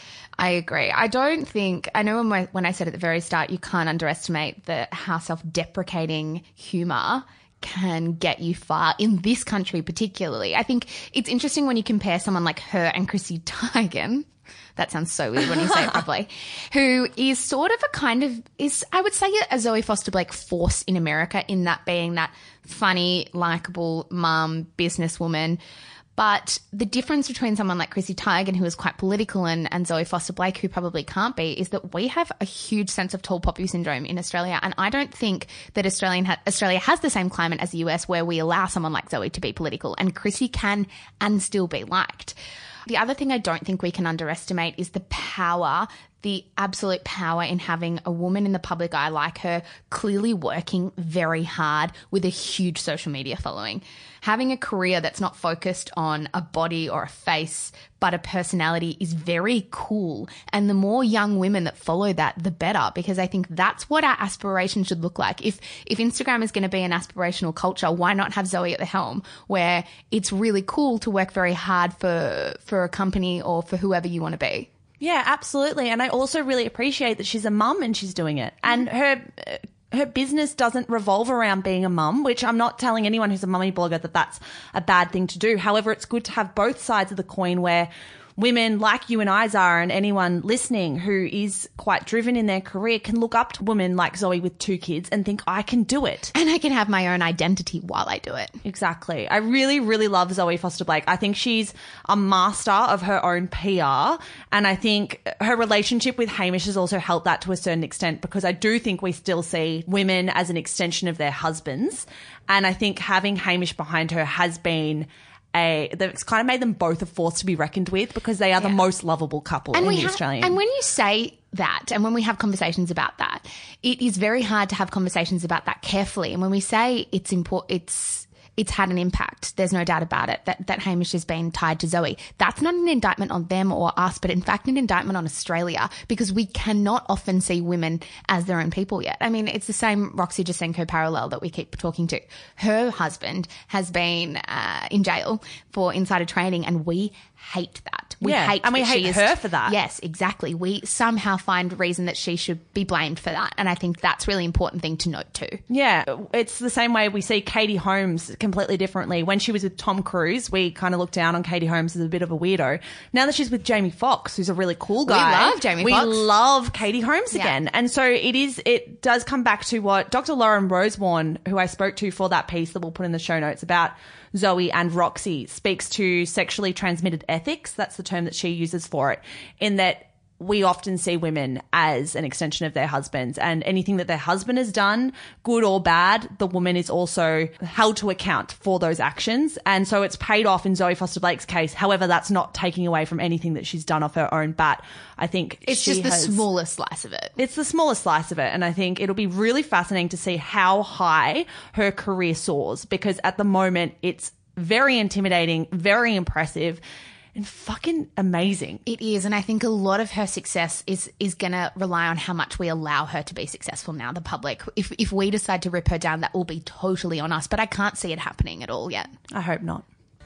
I agree. I don't think, I know when, my, when I said at the very start, you can't underestimate the how self-deprecating humour can get you far in this country particularly. I think it's interesting when you compare someone like her and Chrissy Teigen. That sounds so weird when you say it properly. Who is sort of a kind of, is I would say a Zoe Foster Blake force in America, in that being that funny, likeable mum, businesswoman. But the difference between someone like Chrissy Teigen, who is quite political, and, and Zoe Foster Blake, who probably can't be, is that we have a huge sense of tall poppy syndrome in Australia. And I don't think that Australian ha- Australia has the same climate as the U S, where we allow someone like Zoe to be political, and Chrissy can and still be liked. The other thing I don't think we can underestimate is the power, the absolute power in having a woman in the public eye like her, clearly working very hard with a huge social media following. Having a career that's not focused on a body or a face, but a personality, is very cool. And the more young women that follow that, the better, because I think that's what our aspiration should look like. If if Instagram is going to be an aspirational culture, why not have Zoe at the helm, where it's really cool to work very hard for for a company or for whoever you want to be? Yeah, absolutely. And I also really appreciate that she's a mum and she's doing it. And her her business doesn't revolve around being a mum, which I'm not telling anyone who's a mummy blogger that that's a bad thing to do. However, it's good to have both sides of the coin, where women like you and I, Zara, and anyone listening who is quite driven in their career can look up to women like Zoe with two kids and think, I can do it. And I can have my own identity while I do it. Exactly. I really, really love Zoe Foster Blake. I think she's a master of her own P R. And I think her relationship with Hamish has also helped that to a certain extent, because I do think we still see women as an extension of their husbands. And I think having Hamish behind her has been A, it's kind of made them both a force to be reckoned with, because they are the Yeah. most lovable couple And in we the ha- Australian. And when you say that, and when we have conversations about that, it is very hard to have conversations about that carefully. And when we say it's important, it's it's had an impact, there's no doubt about it, that, that Hamish has been tied to Zoe. That's not an indictment on them or us, but in fact an indictment on Australia, because we cannot often see women as their own people yet. I mean, it's the same Roxy Jacenko parallel that we keep talking to. Her husband has been uh, in jail for insider trading, and we hate that. We Yeah, hate and we that hate she is- her for that. Yes, exactly. We somehow find reason that she should be blamed for that. And I think that's a really important thing to note too. Yeah, it's the same way we see Katie Holmes completely differently. When she was with Tom Cruise, we kind of looked down on Katie Holmes as a bit of a weirdo. Now that she's with Jamie Foxx, who's a really cool guy. love Jamie we Foxx. love Katie Holmes Yeah. again. And so it is, it does come back to what Doctor Lauren Rosewarne, who I spoke to for that piece that we'll put in the show notes about Zoe and Roxy, speaks to sexually transmitted ethics. That's the term that she uses for it, in that we often see women as an extension of their husbands, and anything that their husband has done, good or bad, the woman is also held to account for those actions. And so it's paid off in Zoe Foster Blake's case. However, that's not taking away from anything that she's done off her own bat. I think It's she just the has- smallest slice of it. It's the smallest slice of it. And I think it'll be really fascinating to see how high her career soars, because at the moment it's very intimidating, very impressive, and fucking amazing. It is, and I think a lot of her success is is going to rely on how much we allow her to be successful now, the public. If if we decide to rip her down, that will be totally on us, but I can't see it happening at all yet. I hope not.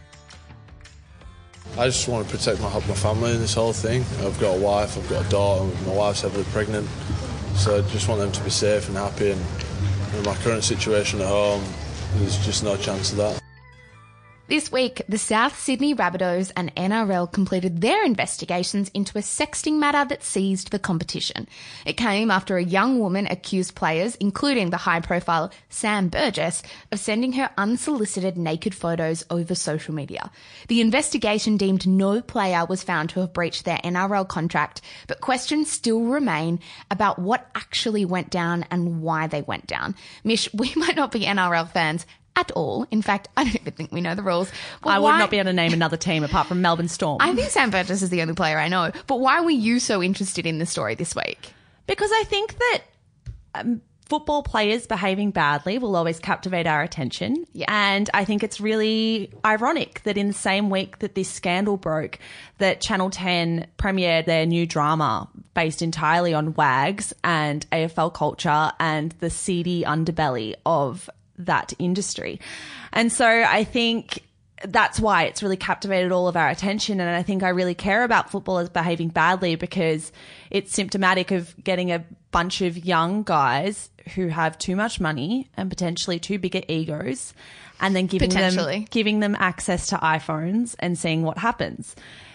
I just want to protect my, my family in this whole thing. I've got a wife, I've got a daughter, and my wife's heavily pregnant, so I just want them to be safe and happy, and in my current situation at home, there's just no chance of that. This week, the South Sydney Rabbitohs and N R L completed their investigations into a sexting matter that seized the competition. It came after a young woman accused players, including the high-profile Sam Burgess, of sending her unsolicited naked photos over social media. The investigation deemed no player was found to have breached their N R L contract, but questions still remain about what actually went down and why they went down. Mish, we might not be N R L fans at all. In fact, I don't even think we know the rules. But I would why- not be able to name another team apart from Melbourne Storm. I think Sam Burgess is the only player I know. But why were you so interested in this story this week? Because I think that um, football players behaving badly will always captivate our attention. Yeah. And I think it's really ironic that in the same week that this scandal broke, that Channel ten premiered their new drama based entirely on WAGs and A F L culture and the seedy underbelly of that industry. And so I think that's why it's really captivated all of our attention. And I think I really care about footballers behaving badly because it's symptomatic of getting a bunch of young guys who have too much money and potentially too big at egos, and then giving them Potentially. giving them access to iPhones and seeing what happens.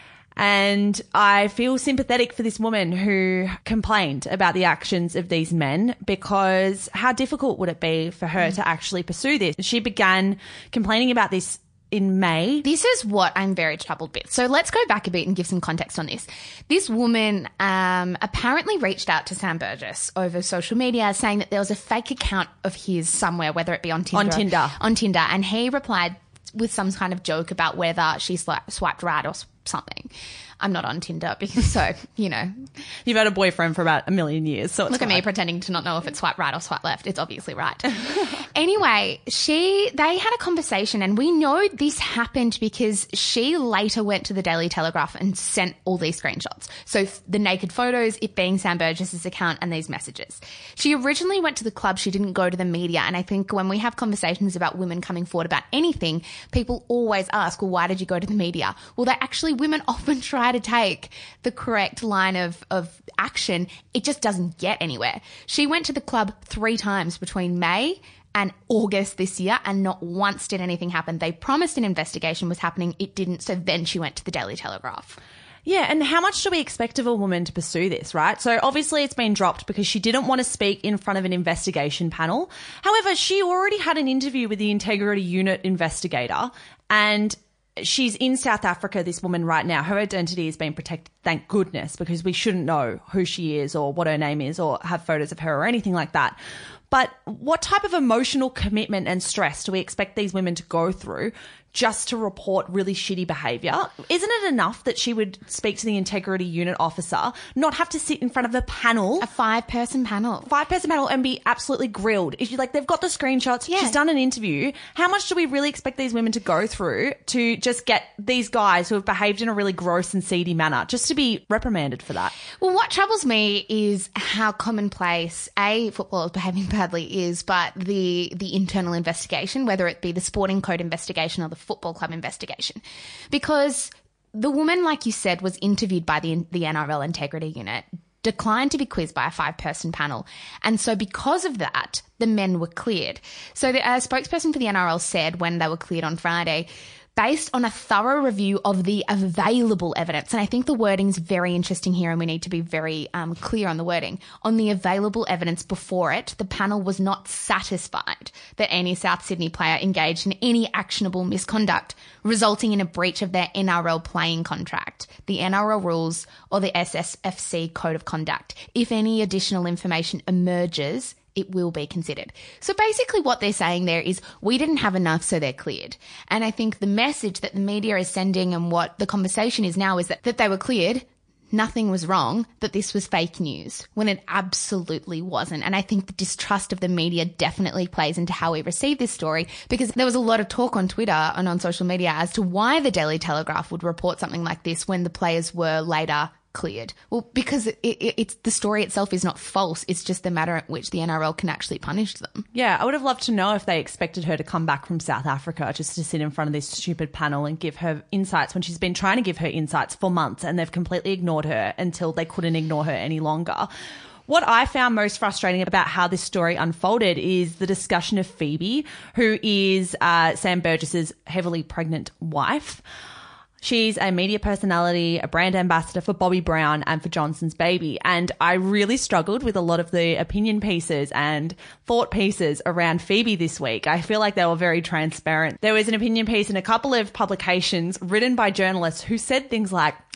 And I feel sympathetic for this woman who complained about the actions of these men, because how difficult would it be for her to actually pursue this? She began complaining about this in May. This is what I'm very troubled with. So let's go back a bit and give some context on this. This woman um, apparently reached out to Sam Burgess over social media saying that there was a fake account of his somewhere, whether it be on Tinder. On Tinder. On Tinder. And he replied with some kind of joke about whether she swi- swiped right or something. I'm not on Tinder because, so, you know. You've had a boyfriend for about a million years, so it's Look at me fine. pretending to not know if it's swipe right or swipe left. It's obviously right. Anyway, she they had a conversation, and we know this happened because she later went to the Daily Telegraph and sent all these screenshots. So f- the naked photos, it being Sam Burgess's account, and these messages. She originally went to the club. She didn't go to the media. And I think when we have conversations about women coming forward about anything, people always ask, well, why did you go to the media? Well, they actually, women often try to take the correct line of, of action. It just doesn't get anywhere. She went to the club three times between May and August this year, and not once did anything happen. They promised an investigation was happening. It didn't. So then she went to the Daily Telegraph. Yeah, and how much do we expect of a woman to pursue this, right? So obviously it's been dropped because she didn't want to speak in front of an investigation panel. However, she already had an interview with the Integrity Unit investigator, and she's in South Africa, this woman, right now. Her identity is being protected, thank goodness, because we shouldn't know who she is or what her name is or have photos of her or anything like that. But what type of emotional commitment and stress do we expect these women to go through just to report really shitty behaviour? Isn't it enough that she would speak to the Integrity Unit officer, not have to sit in front of a panel, A five-person panel. five-person panel, and be absolutely grilled? If you like, they've got the screenshots, Yeah. she's done an interview. How much do we really expect these women to go through to just get these guys who have behaved in a really gross and seedy manner just to be reprimanded for that? Well, what troubles me is how commonplace A, footballers behaving badly is, but the the internal investigation, whether it be the sporting code investigation or the football club investigation. Because the woman, like you said, was interviewed by the the N R L Integrity Unit, declined to be quizzed by a five-person panel. And so because of that, the men were cleared. So the uh, spokesperson for the N R L said when they were cleared on Friday, based on a thorough review of the available evidence, and I think the wording's very interesting here and we need to be very um, clear on the wording, on the available evidence before it, the panel was not satisfied that any South Sydney player engaged in any actionable misconduct resulting in a breach of their N R L playing contract, the N R L rules, or the S S F C Code of Conduct. If any additional information emerges, it will be considered. So basically what they're saying there is we didn't have enough, so they're cleared. And I think the message that the media is sending and what the conversation is now is that, that they were cleared, nothing was wrong, that this was fake news, when it absolutely wasn't. And I think the distrust of the media definitely plays into how we receive this story, because there was a lot of talk on Twitter and on social media as to why the Daily Telegraph would report something like this when the players were later cleared. Well, because it, it, it's the story itself is not false. It's just the matter at which the N R L can actually punish them. Yeah, I would have loved to know if they expected her to come back from South Africa just to sit in front of this stupid panel and give her insights when she's been trying to give her insights for months and they've completely ignored her until they couldn't ignore her any longer. What I found most frustrating about how this story unfolded is the discussion of Phoebe, who is uh, Sam Burgess's heavily pregnant wife. She's a media personality, a brand ambassador for Bobby Brown and for Johnson's Baby. And I really struggled with a lot of the opinion pieces and thought pieces around Phoebe this week. I feel like they were very transparent. There was an opinion piece in a couple of publications written by journalists who said things like,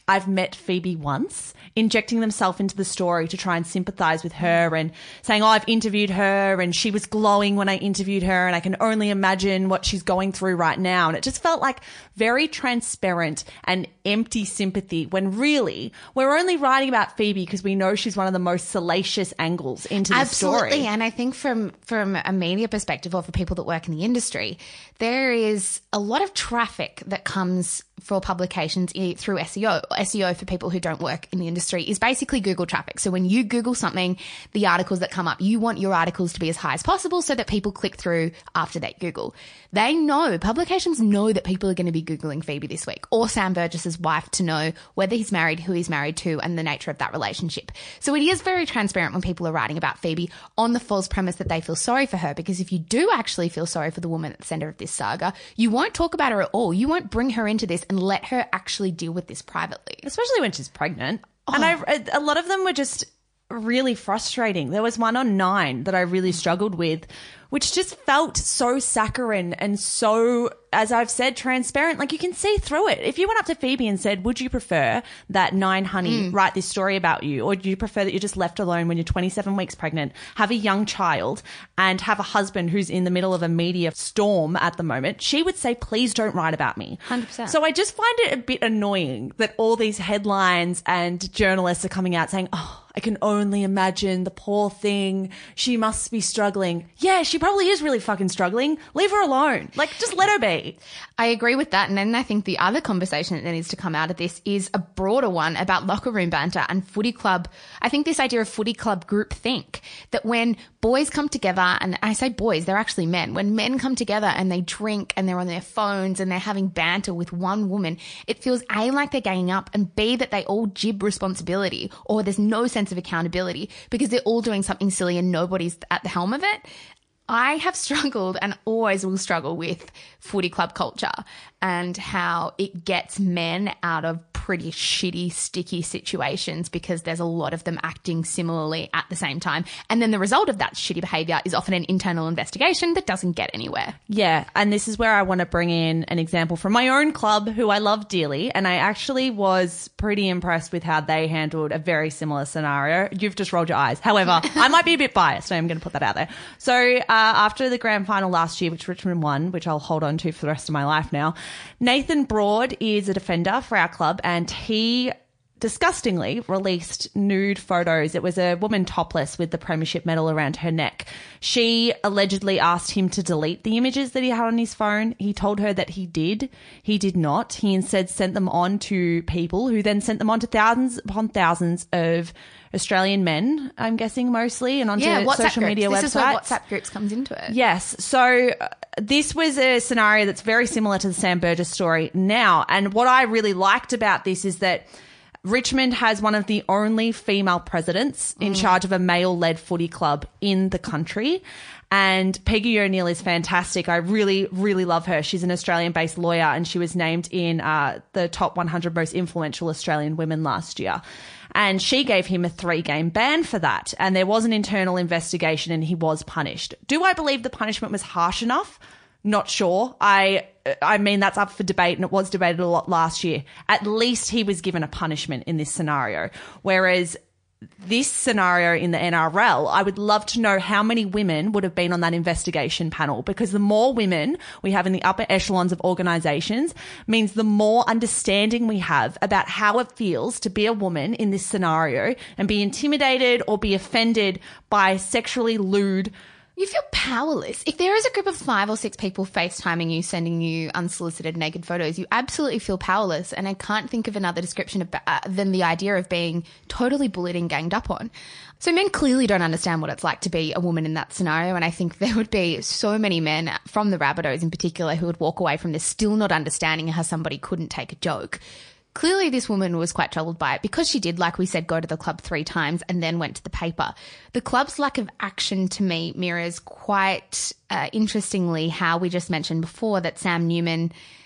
I've met Phoebe once, injecting themselves into the story to try and sympathise with her and saying, oh, I've interviewed her and she was glowing when I interviewed her and I can only imagine what she's going through right now. And it just felt like very transparent and empty sympathy when really we're only writing about Phoebe because we know she's one of the most salacious angles into the story. Absolutely. And I think from, from a media perspective or for people that work in the industry, there is a lot of traffic that comes for publications through S E O. S E O, for people who don't work in the industry, is basically Google traffic. So when you Google something, the articles that come up, you want your articles to be as high as possible so that people click through after they Google. They know, publications know that people are going to be Googling Phoebe this week, or Sam Burgess's wife, to know whether he's married, who he's married to, and the nature of that relationship. So it is very transparent when people are writing about Phoebe on the false premise that they feel sorry for her, because if you do actually feel sorry for the woman at the center of this saga, you won't talk about her at all. You won't bring her into this and let her actually deal with this privately. Especially when she's pregnant. Oh. And I, a lot of them were just really frustrating. There was one on Nine that I really struggled with, which just felt so saccharine and so, as I've said, transparent. Like, you can see through it. If you went up to Phoebe and said, would you prefer that Nine Honey mm. write this story about you, or do you prefer that you're just left alone when you're twenty-seven weeks pregnant, have a young child, and have a husband who's in the middle of a media storm at the moment? She would say, please don't write about me. one hundred percent. So I just find it a bit annoying that all these headlines and journalists are coming out saying, oh, I can only imagine the poor thing. She must be struggling. Yeah, she probably is really fucking struggling. Leave her alone. Like, just let her be. I agree with that. And then I think the other conversation that needs to come out of this is a broader one about locker room banter and footy club. I think this idea of footy club group think, that when boys come together, and I say boys, they're actually men, when men come together and they drink and they're on their phones and they're having banter with one woman, it feels A, like they're ganging up, and B, that they all jib responsibility, or there's no sense of accountability because they're all doing something silly and nobody's at the helm of it. I have struggled and always will struggle with footy club culture and how it gets men out of pretty shitty, sticky situations because there's a lot of them acting similarly at the same time. And then the result of that shitty behaviour is often an internal investigation that doesn't get anywhere. Yeah, and this is where I want to bring in an example from my own club, who I love dearly, and I actually was pretty impressed with how they handled a very similar scenario. You've just rolled your eyes. However, I might be a bit biased. I'm going to put that out there. So uh, after the grand final last year, which Richmond won, which I'll hold on to for the rest of my life now, Nathan Broad is a defender for our club, and he disgustingly released nude photos. It was a woman topless with the premiership medal around her neck. She allegedly asked him to delete the images that he had on his phone. He told her that he did. He did not. He instead sent them on to people, who then sent them on to thousands upon thousands of Australian men, I'm guessing mostly, and onto yeah, WhatsApp social groups. media this websites. This is where WhatsApp groups comes into it. Yes. So uh, this was a scenario that's very similar to the Sam Burgess story now. And what I really liked about this is that Richmond has one of the only female presidents in mm. charge of a male-led footy club in the country. And Peggy O'Neill is fantastic. I really, really love her. She's an Australian-based lawyer, and she was named in uh, the top one hundred most influential Australian women last year. And she gave him a three-game ban for that. And there was an internal investigation and he was punished. Do I believe the punishment was harsh enough? Not sure. I I mean, that's up for debate, and it was debated a lot last year. At least he was given a punishment in this scenario. Whereas this scenario in the N R L, I would love to know how many women would have been on that investigation panel, because the more women we have in the upper echelons of organisations means the more understanding we have about how it feels to be a woman in this scenario and be intimidated or be offended by sexually lewd. You feel powerless. If there is a group of five or six people FaceTiming you, sending you unsolicited naked photos, you absolutely feel powerless. And I can't think of another description of, uh, than the idea of being totally bullied and ganged up on. So men clearly don't understand what it's like to be a woman in that scenario. And I think there would be so many men from the Rabbitohs in particular who would walk away from this still not understanding how somebody couldn't take a joke. Clearly, this woman was quite troubled by it because she did, like we said, go to the club three times and then went to the paper. The club's lack of action to me mirrors quite uh, interestingly how we just mentioned before that Sam Newman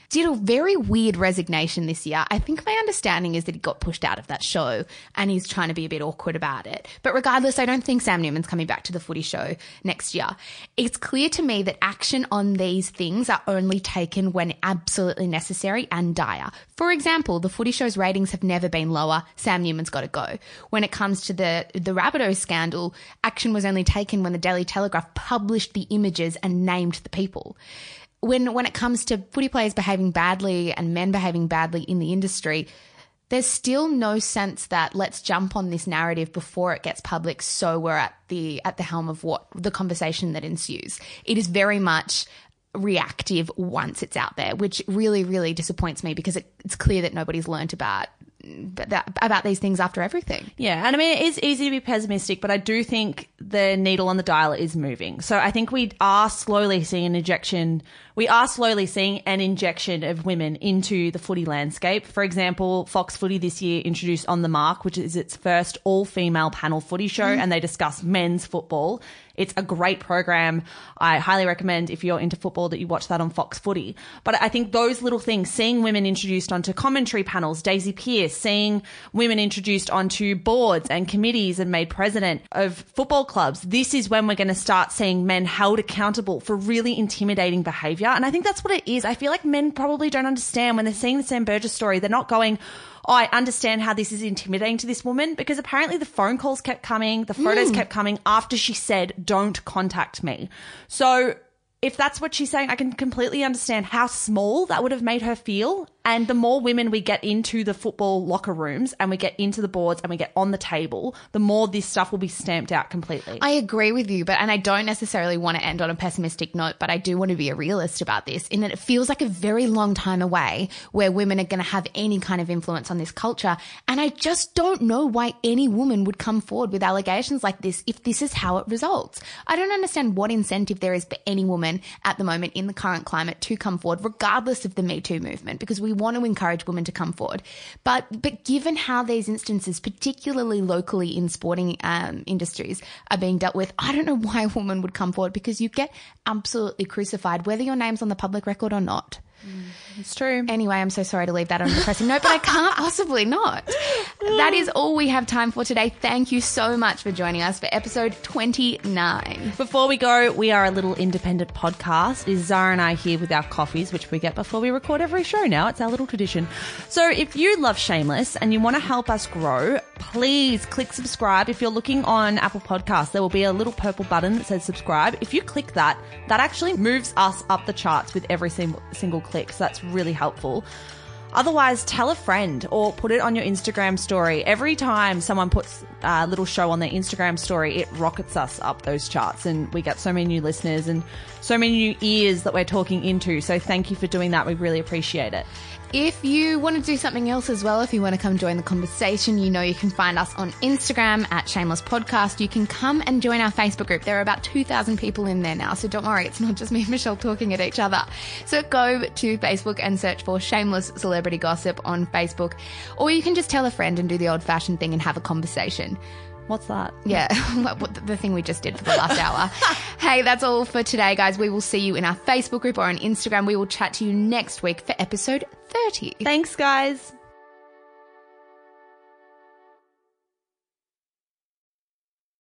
did a very weird resignation this year. I think my understanding is that he got pushed out of that show and he's trying to be a bit awkward about it. But regardless, I don't think Sam Newman's coming back to the footy show next year. It's clear to me that action on these things are only taken when absolutely necessary and dire. For example, the footy show's ratings have never been lower. Sam Newman's got to go. When it comes to the, the Rabbitohs scandal, action was only taken when the Daily Telegraph published the images and named the people. When when it comes to footy players behaving badly and men behaving badly in the industry, there's still no sense that let's jump on this narrative before it gets public so we're at the at the helm of what the conversation that ensues. It is very much reactive once it's out there, which really, really disappoints me because it, it's clear that nobody's learnt about that, about these things after everything. Yeah, and I mean, it is easy to be pessimistic, but I do think the needle on the dial is moving. So I think we are slowly seeing an injection. We are slowly seeing an injection of women into the footy landscape. For example, Fox Footy this year introduced On the Mark, which is its first all-female panel footy show, mm. and they discuss men's football. It's a great program. I highly recommend if you're into football that you watch that on Fox Footy. But I think those little things, seeing women introduced onto commentary panels, Daisy Pearce, seeing women introduced onto boards and committees and made president of football clubs, this is when we're going to start seeing men held accountable for really intimidating behaviour. And I think that's what it is. I feel like men probably don't understand when they're seeing the Sam Burgess story. They're not going, oh, I understand how this is intimidating to this woman, because apparently the phone calls kept coming, the photos mm. kept coming after she said, don't contact me. So if that's what she's saying, I can completely understand how small that would have made her feel. And the more women we get into the football locker rooms and we get into the boards and we get on the table, the more this stuff will be stamped out completely. I agree with you, but and I don't necessarily want to end on a pessimistic note, but I do want to be a realist about this in that it feels like a very long time away where women are going to have any kind of influence on this culture. And I just don't know why any woman would come forward with allegations like this if this is how it results. I don't understand what incentive there is for any woman at the moment in the current climate to come forward, regardless of the Me Too movement, because we want to encourage women to come forward. But but given how these instances, particularly locally in sporting um, industries, are being dealt with, I don't know why a woman would come forward, because you get absolutely crucified whether your name's on the public record or not. Mm, it's true. Anyway, I'm so sorry to leave that on a depressing note, but I can't possibly not. That is all we have time for today. Thank you so much for joining us for episode twenty-nine. Before we go, we are a little independent podcast. Is Zara and I here with our coffees, which we get before we record every show now. It's our little tradition. So if you love Shameless and you want to help us grow, please click subscribe. If you're looking on Apple Podcasts, there will be a little purple button that says subscribe. If you click that, that actually moves us up the charts with every single, single click. So that's really helpful. Otherwise, tell a friend or put it on your Instagram story. Every time someone puts a little show on their Instagram story, it rockets us up those charts, and we get so many new listeners and so many new ears that we're talking into. So thank you for doing that. We really appreciate it. If you want to do something else as well, if you want to come join the conversation, you know you can find us on Instagram at Shameless Podcast. You can come and join our Facebook group. There are about two thousand people in there now, so don't worry, it's not just me and Michelle talking at each other. So go to Facebook and search for Shameless Celebrity Gossip on Facebook, or you can just tell a friend and do the old-fashioned thing and have a conversation. What's that? Yeah, the thing we just did for the last hour. Hey, that's all for today, guys. We will see you in our Facebook group or on Instagram. We will chat to you next week for episode thirty. Thanks, guys.